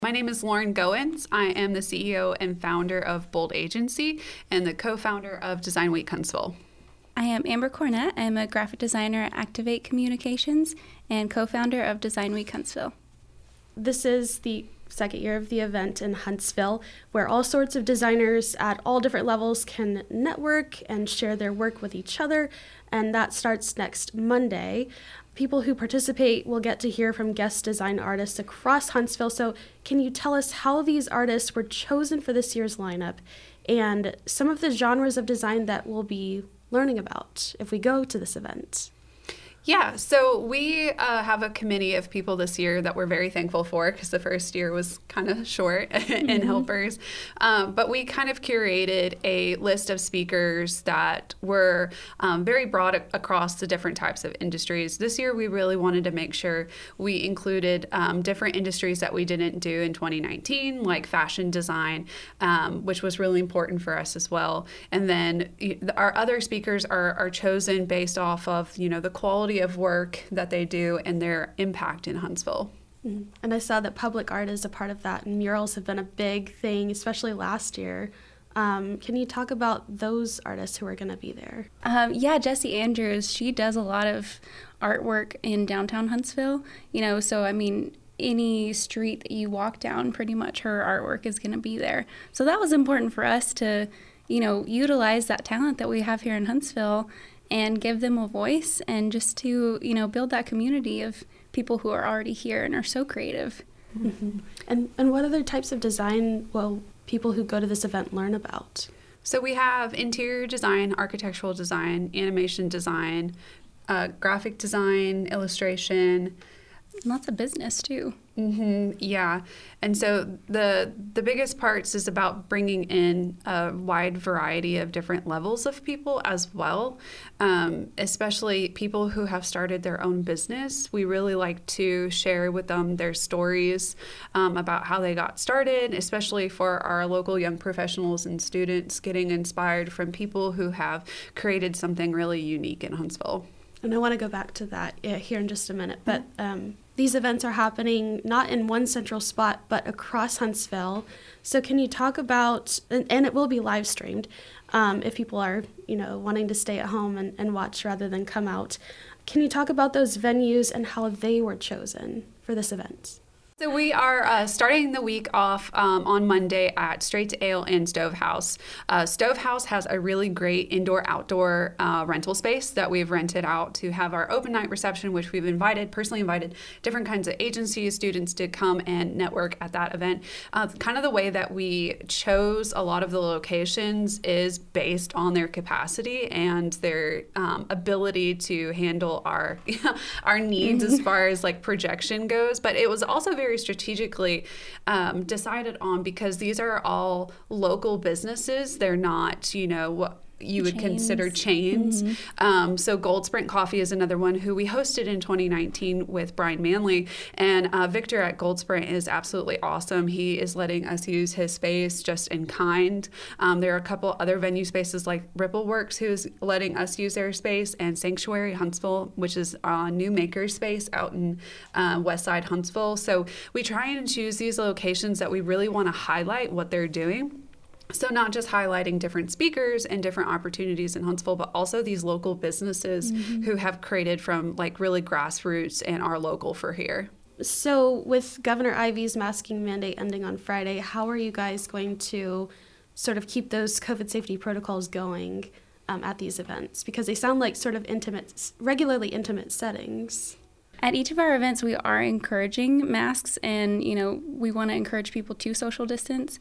My name is Lauren Goins. I am the CEO and founder of Bold Agency and the co-founder of Design Week Huntsville. I am Amber Cornett. I'm a graphic designer at Activate Communications and co-founder of Design Week Huntsville. This is the second year of the event in Huntsville, where all sorts of designers at all different levels can network and share their work with each other, and that starts next Monday. People who participate will get to hear from guest design artists across Huntsville. So can you tell us how these artists were chosen for this year's lineup and some of the genres of design that we'll be learning about if we go to this event? Yeah, so we have a committee of people this year that we're very thankful for because the first year was kind of short in helpers. But we kind of curated a list of speakers that were very broad across the different types of industries. This year, we really wanted to make sure we included different industries that we didn't do in 2019, like fashion design, which was really important for us as well. And then our other speakers are chosen based off of, the quality of work that they do and their impact in Huntsville. And I saw that public art is a part of that, and murals have been a big thing, especially last year. Can you talk about those artists who are going to be there? Jessie Andrews, she does a lot of artwork in downtown Huntsville, so any street that you walk down, pretty much her artwork is going to be there. So that was important for us to, utilize that talent that we have here in Huntsville and give them a voice and just to, build that community of people who are already here and are so creative. Mm-hmm. And what other types of design will people who go to this event learn about? So we have interior design, architectural design, animation design, graphic design, illustration. Lots of business too. Yeah. And so the biggest parts is about bringing in a wide variety of different levels of people as well, especially people who have started their own business. We really like to share with them their stories about how they got started, especially for our local young professionals and students, getting inspired from people who have created something really unique in Huntsville. And I want to go back to that here in just a minute, but these events are happening not in one central spot, but across Huntsville. So can you talk about, and it will be live streamed, if people are, wanting to stay at home and watch rather than come out. Can you talk about those venues and how they were chosen for this event? So we are starting the week off on Monday at Straight to Ale and Stove House. Stove House has a really great indoor-outdoor rental space that we've rented out to have our open night reception, which we've personally invited different kinds of agencies, students to come and network at that event. Kind of the way that we chose a lot of the locations is based on their capacity and their ability to handle our our needs as far as like projection goes. But it was also very strategically decided on because these are all local businesses. They're not, what you would consider chains. So Gold Sprint Coffee is another one who we hosted in 2019 with Brian Manley. And Victor at Gold Sprint is absolutely awesome. He is letting us use his space just in kind. There are a couple other venue spaces like Ripple Works, who's letting us use their space, and Sanctuary Huntsville, which is a new maker space out in West Side Huntsville. So we try and choose these locations that we really want to highlight what they're doing. So not just highlighting different speakers and different opportunities in Huntsville, but also these local businesses who have created from like really grassroots and are local for here. So with Governor Ivey's masking mandate ending on Friday, how are you guys going to sort of keep those COVID safety protocols going at these events? Because they sound like sort of regularly intimate settings. At each of our events, we are encouraging masks, and, we want to encourage people to social distance.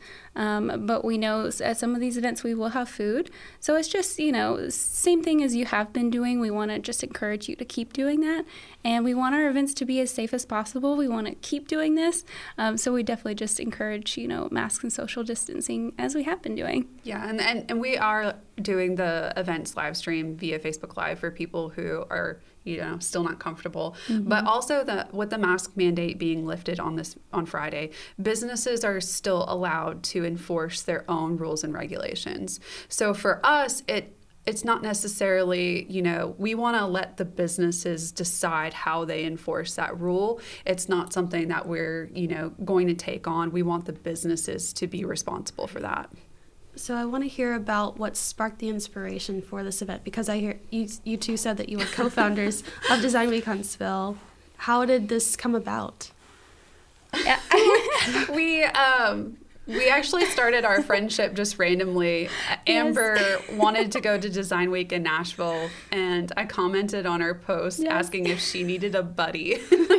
But we know at some of these events, we will have food. So it's just, same thing as you have been doing. We want to just encourage you to keep doing that. And we want our events to be as safe as possible. We want to keep doing this. So we definitely just encourage, masks and social distancing as we have been doing. Yeah, and we are doing the events live stream via Facebook Live for people who are still not comfortable. But also with the mask mandate being lifted on Friday, businesses are still allowed to enforce their own rules and regulations. So for us, it's not necessarily, we want to let the businesses decide how they enforce that rule. It's not something that we're, going to take on. We want the businesses to be responsible for that. So I want to hear about what sparked the inspiration for this event, because I hear you two said that you were co-founders of Design Week Huntsville. How did this come about? Yeah. We actually started our friendship just randomly. Amber wanted to go to Design Week in Nashville, and I commented on her post asking if she needed a buddy.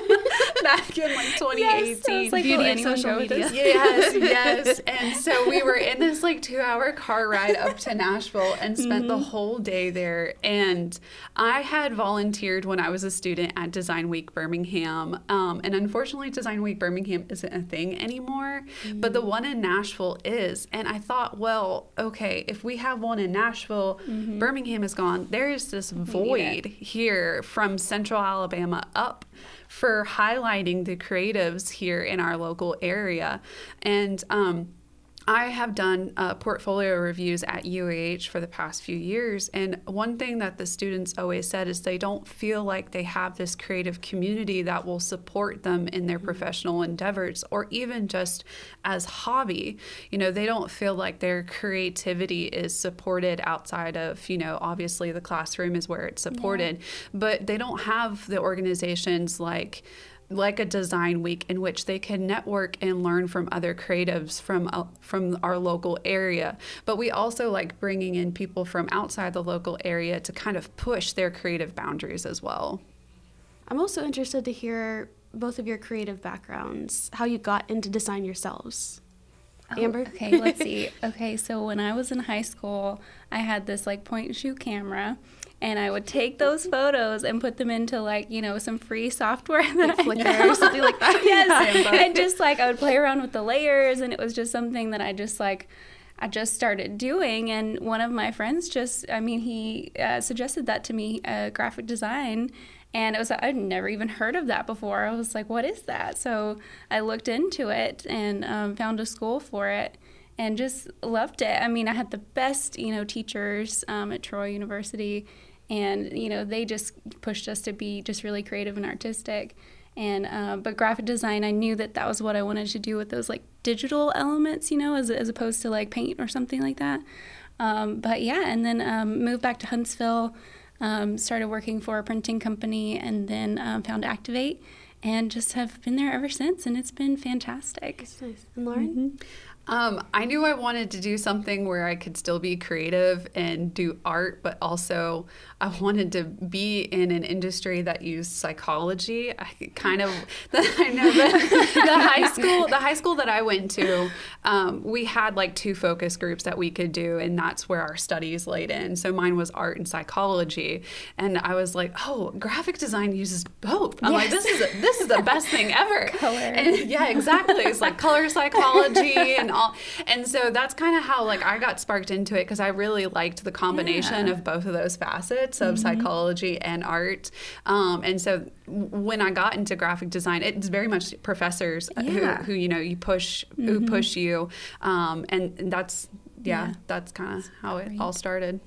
Back in 2018. Yes, so it's Beauty of social media. Yes. And so we were in this 2-hour car ride up to Nashville and spent the whole day there. And I had volunteered when I was a student at Design Week Birmingham. And unfortunately, Design Week Birmingham isn't a thing anymore, but the one in Nashville is. And I thought, well, okay, if we have one in Nashville, Birmingham is gone. There is this void here from Central Alabama up for highlighting the creatives here in our local area. And I have done portfolio reviews at UAH for the past few years, and one thing that the students always said is they don't feel like they have this creative community that will support them in their professional endeavors, or even just as hobby. They don't feel like their creativity is supported outside of, obviously the classroom is where it's supported, but they don't have the organizations like a Design Week in which they can network and learn from other creatives from our local area. But we also like bringing in people from outside the local area to kind of push their creative boundaries as well. I'm also interested to hear both of your creative backgrounds, how you got into design yourselves. Amber? Okay, let's see. Okay, so when I was in high school, I had this point and shoot camera. And I would take those photos and put them into some free software that Flickr or something like that. Yes, and just I would play around with the layers, and it was just something that I just started doing. And one of my friends he suggested that to me, graphic design. And it was, I'd never even heard of that before. I was like, what is that? So I looked into it and found a school for it. And just loved it. I had the best, teachers at Troy University, and they just pushed us to be just really creative and artistic. And but graphic design, I knew that was what I wanted to do with those digital elements, as opposed to paint or something like that. But yeah, and then moved back to Huntsville, started working for a printing company, and then found Activate, and just have been there ever since, and it's been fantastic. That's nice. And Lauren? I knew I wanted to do something where I could still be creative and do art, but also I wanted to be in an industry that used psychology. I know that the high school that I went to, we had 2 focus groups that we could do, and that's where our studies laid in. So mine was art and psychology, and I was like, oh, graphic design uses both. I'm like, this is the best thing ever. Color. And, yeah, exactly. It's color psychology and all. And so that's kind of how I got sparked into it, because I really liked the combination of both of those facets of psychology and art. And so when I got into graphic design, it's very much professors who you push, who push you. And that's kind of how it all started.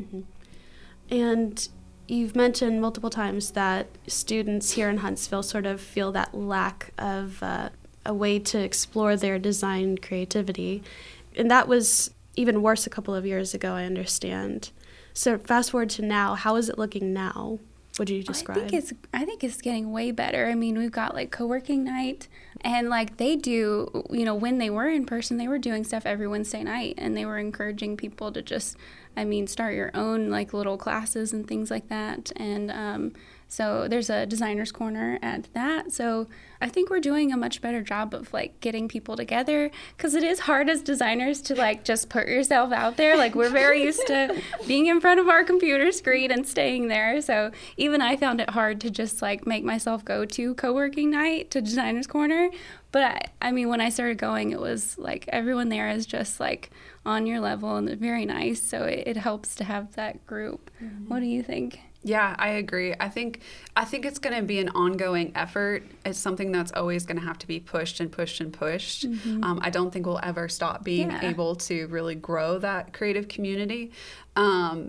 And you've mentioned multiple times that students here in Huntsville sort of feel that lack of a way to explore their design creativity. And that was even worse a couple of years ago, I understand. So fast forward to now, how is it looking now? Would you describe? I think it's getting way better. we've got co-working night, and they do, when they were in person, they were doing stuff every Wednesday night, and they were encouraging people to just, start your own little classes and things like that. And so there's a designer's corner at that. So I think we're doing a much better job of getting people together, because it is hard as designers to just put yourself out there. We're very used to being in front of our computer screen and staying there. So even I found it hard to just make myself go to co-working night, to designer's corner. But when I started going, it was everyone there is just on your level, and very nice. So it helps to have that group. What do you think? Yeah, I agree. I think it's going to be an ongoing effort. It's something that's always going to have to be pushed and pushed and pushed. I don't think we'll ever stop being able to really grow that creative community.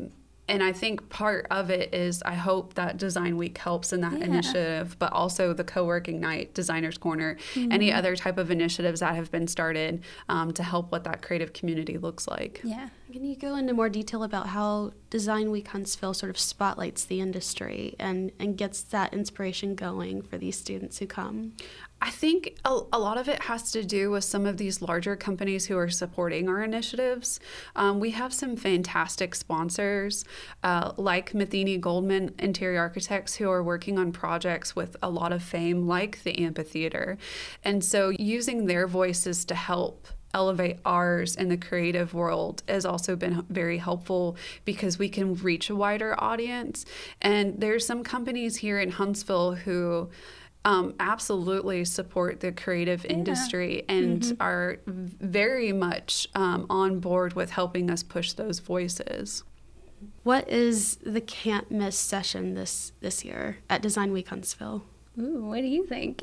And I think part of it is I hope that Design Week helps in that initiative, but also the co-working night, Designers Corner, any other type of initiatives that have been started to help what that creative community looks like. Yeah. Can you go into more detail about how Design Week Huntsville sort of spotlights the industry and gets that inspiration going for these students who come? I think a lot of it has to do with some of these larger companies who are supporting our initiatives. We have some fantastic sponsors like Matheny Goldman Interior Architects who are working on projects with a lot of fame like the amphitheater. And so using their voices to help elevate ours in the creative world has also been very helpful because we can reach a wider audience. And there's some companies here in Huntsville who absolutely support the creative industry and are very much on board with helping us push those voices. What is the can't miss session this year at Design Week Huntsville? Ooh, what do you think?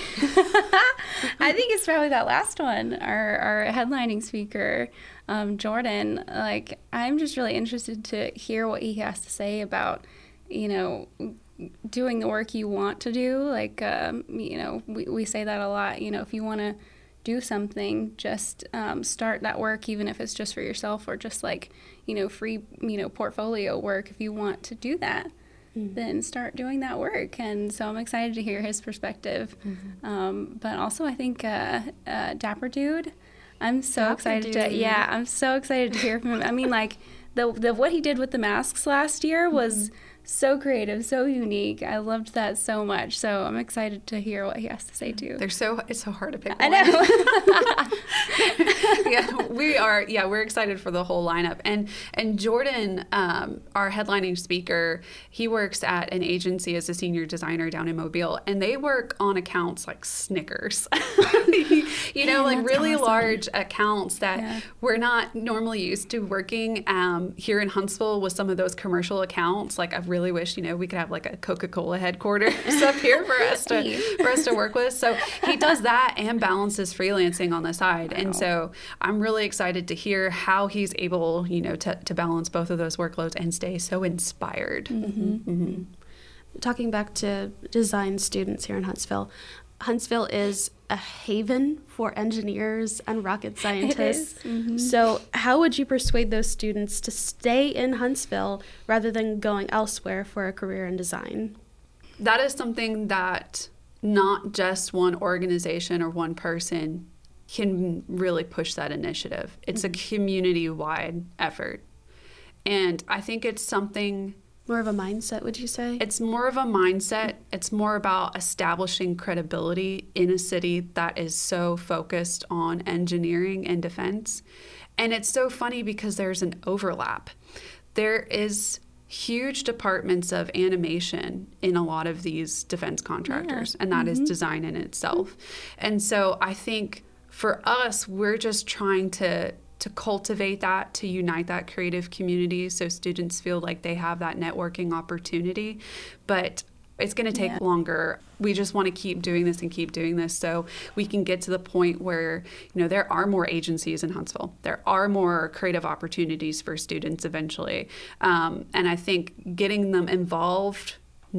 I think it's probably that last one, our headlining speaker, Jordan. Like, I'm just really interested to hear what he has to say about, doing the work you want to do. Like, we say that a lot. If you want to do something, just start that work, even if it's just for yourself or just like, free, portfolio work. If you want to do that, then start doing that work. And so I'm excited to hear his perspective. But also I think Dapper Dude, I'm so excited to hear from him. I mean, like the what he did with the masks last year was so creative, so unique. I loved that so much. So I'm excited to hear what he has to say too. It's so hard to pick one. I know. We're excited for the whole lineup. And Jordan, our headlining speaker, he works at an agency as a senior designer down in Mobile, and they work on accounts like Snickers. Really awesome. Large accounts that we're not normally used to working here in Huntsville with some of those commercial accounts. Like, I really wish, we could have like a Coca-Cola headquarters up here for us to work with. So he does that and balances freelancing on the side. Wow. And so I'm really excited to hear how he's able, to balance both of those workloads and stay so inspired. Talking back to design students here in Huntsville, Huntsville is a haven for engineers and rocket scientists. So how would you persuade those students to stay in Huntsville rather than going elsewhere for a career in design? That is something that not just one organization or one person can really push that initiative. It's a community-wide effort. And I think it's something... More of a mindset, would you say? It's more of a mindset. It's more about establishing credibility in a city that is so focused on engineering and defense. And it's so funny because there's an overlap. There is huge departments of animation in a lot of these defense contractors, and that is design in itself. And so I think for us, we're just trying to cultivate that, to unite that creative community so students feel like they have that networking opportunity. But it's going to take longer. We just want to keep doing this so we can get to the point where, there are more agencies in Huntsville. There are more creative opportunities for students eventually. And I think getting them involved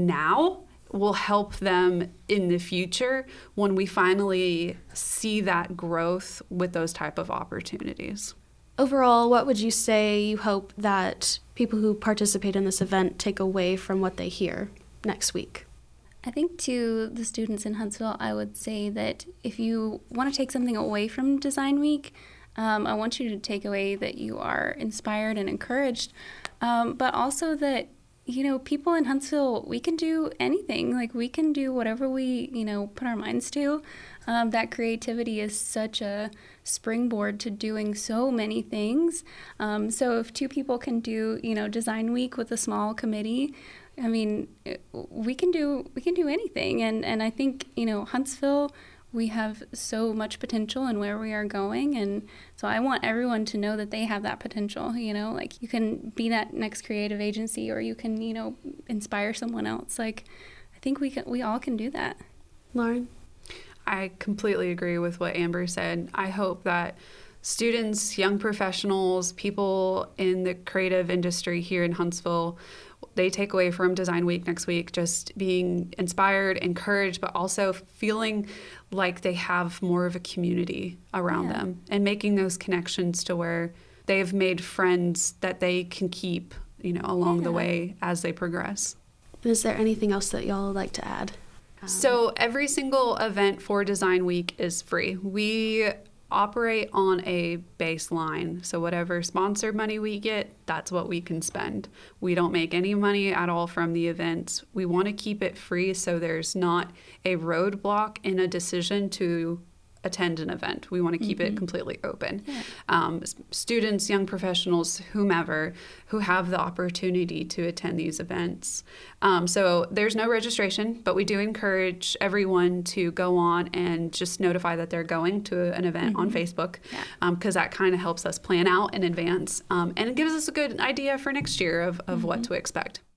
now will help them in the future when we finally see that growth with those type of opportunities. Overall, what would you say you hope that people who participate in this event take away from what they hear next week? I think to the students in Huntsville, I would say that if you want to take something away from Design Week, I want you to take away that you are inspired and encouraged, but also that people in Huntsville, we can do anything. Like, we can do whatever we, put our minds to. That creativity is such a springboard to doing so many things. So if two people can do, Design Week with a small committee, I mean, we can do anything. And I think, Huntsville, we have so much potential in where we are going. And so I want everyone to know that they have that potential, like you can be that next creative agency, or you can, inspire someone else. Like, I think we all can do that. Lauren? I completely agree with what Amber said. I hope that students, young professionals, people in the creative industry here in Huntsville, they take away from Design Week next week just being inspired, encouraged, but also feeling like they have more of a community around them and making those connections to where they've made friends that they can keep, along the way as they progress. Is there anything else that y'all would like to add? So every single event for Design Week is free. We operate on a baseline. So whatever sponsored money we get, that's what we can spend. We don't make any money at all from the events. We want to keep it free so there's not a roadblock in a decision to attend an event. We want to keep it completely open. Students, young professionals, whomever, who have the opportunity to attend these events. So there's no registration, but we do encourage everyone to go on and just notify that they're going to an event on Facebook, because that kind of helps us plan out in advance, and it gives us a good idea for next year of what to expect.